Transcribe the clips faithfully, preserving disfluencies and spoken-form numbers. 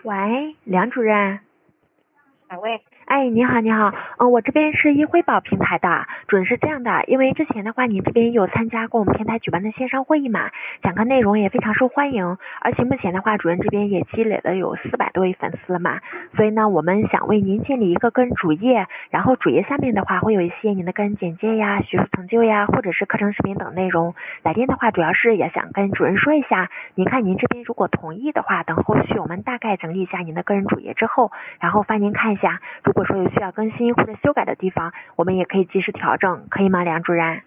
喂，梁主任。 啊喂。 哎，你好，你好，嗯，我这边是一辉宝平台的，主任是这样的，因为之前的话，你这边有参加过我们平台举办的线上会议嘛，讲课内容也非常受欢迎，而且目前的话，主任这边也积累了有四百多位粉丝了嘛，所以呢，我们想为您建立一个个人主页，然后主页下面的话会有一些您的个人简介呀、学术成就呀，或者是课程视频等内容。来电的话，主要是也想跟主任说一下，您看您这边如果同意的话，等后续我们大概整理一下您的个人主页之后，然后发您看一下，如果说有需要更新或者修改的地方，我们也可以及时调整，可以吗，梁主任？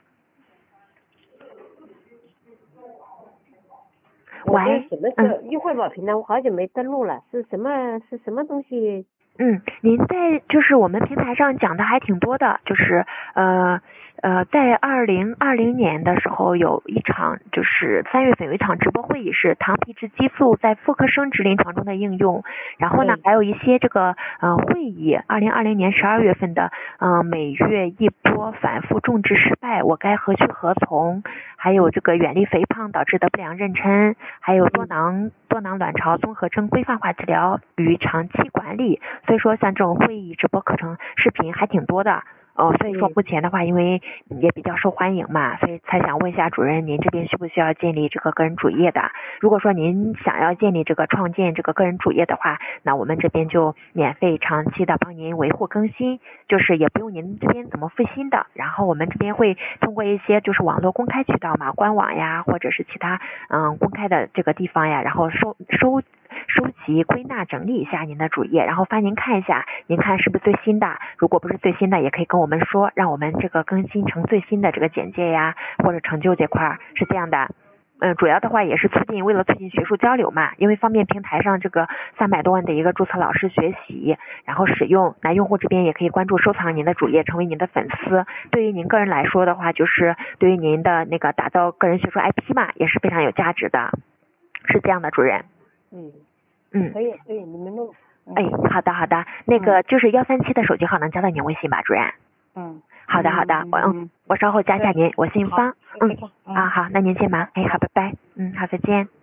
我这喂， 什么嗯是易汇宝平台？我好久没登录了，是什么是什么东西？ 嗯，您在就是我们平台上讲的还挺多的，就是呃呃，在二零二零年的时候有一场，就是三月份有一场直播会议，是糖皮质激素在妇科生殖临床中的应用。然后呢， 对还有一些这个呃会议，二零二零年十二月份的呃每月一波反复种植失败，我该何去何从？还有这个远离肥胖导致的不良妊娠，还有多囊多囊卵巢综合征规范化治疗与长期管理。所以说像这种会议直播课程视频还挺多的。哦，所以说目前的话，因为也比较受欢迎嘛，所以才想问一下主任，您这边需不需要建立这个个人主页的？如果说您想要建立这个创建这个个人主页的话，那我们这边就免费长期的帮您维护更新，就是也不用您这边怎么费心的。然后我们这边会通过一些就是网络公开渠道嘛，官网呀，或者是其他嗯公开的这个地方呀，然后收收收集归纳整理一下您的主页，然后发您看一下，您看是不是最新的？如果不是最新的，也可以跟我们说，让我们这个更新成最新的这个简介呀，或者成就这块是这样的。嗯，主要的话也是促进，为了促进学术交流嘛，因为方便平台上这个三百多万的一个注册老师学习，然后使用，那用户这边也可以关注收藏您的主页，成为您的粉丝。对于您个人来说的话，就是对于您的那个打造个人学术 I P 嘛，也是非常有价值的，是这样的，主任。 嗯嗯， 可以可以，你们弄。 哎，好的好的，那个就是幺三七的手机号能加到您微信吧，主任？ 嗯。 好的好的，我嗯，我稍后加一下您，我姓方。嗯，啊好，那您先忙，哎好，拜拜。嗯，好，再见。